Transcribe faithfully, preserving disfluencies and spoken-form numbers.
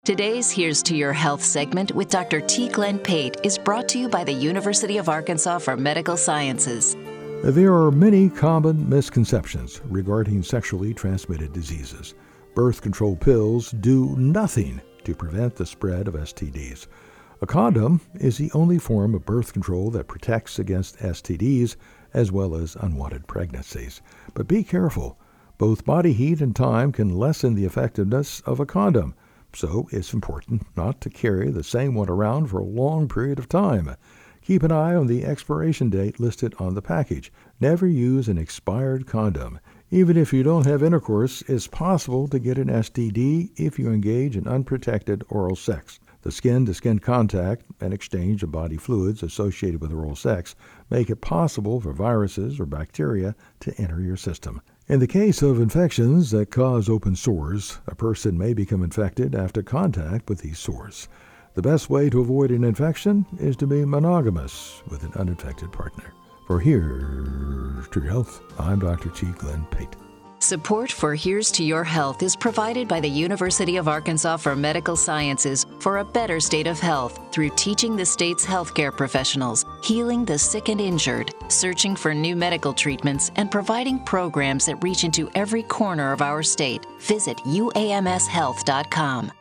Today's Here's to Your Health segment with Doctor T. Glenn Pate is brought to you by the University of Arkansas for Medical Sciences. There are many common misconceptions regarding sexually transmitted diseases. Birth control pills do nothing to prevent the spread of S T Ds. A condom is the only form of birth control that protects against S T Ds as well as unwanted pregnancies. But be careful. Both body heat and time can lessen the effectiveness of a condom. So it's important not to carry the same one around for a long period of time. Keep an eye on the expiration date listed on the package. Never use an expired condom. Even if you don't have intercourse, it's possible to get an S T D if you engage in unprotected oral sex. The skin-to-skin contact and exchange of body fluids associated with oral sex make it possible for viruses or bacteria to enter your system. In the case of infections that cause open sores, a person may become infected after contact with these sores. The best way to avoid an infection is to be monogamous with an uninfected partner. For Here's to Your Health, I'm Doctor T. Glenn Pate. Support for Here's to Your Health is provided by the University of Arkansas for Medical Sciences for a better state of health through teaching the state's healthcare professionals, healing the sick and injured, searching for new medical treatments, and providing programs that reach into every corner of our state. Visit U A M S health dot com.